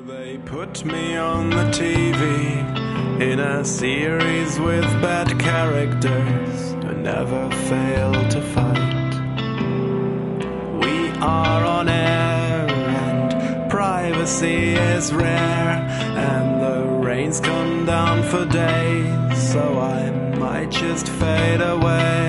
They put me on the TV in a series with bad characters who never fail to fight. We are on air and privacy is rare, and the rains come down for days, so I might just fade away.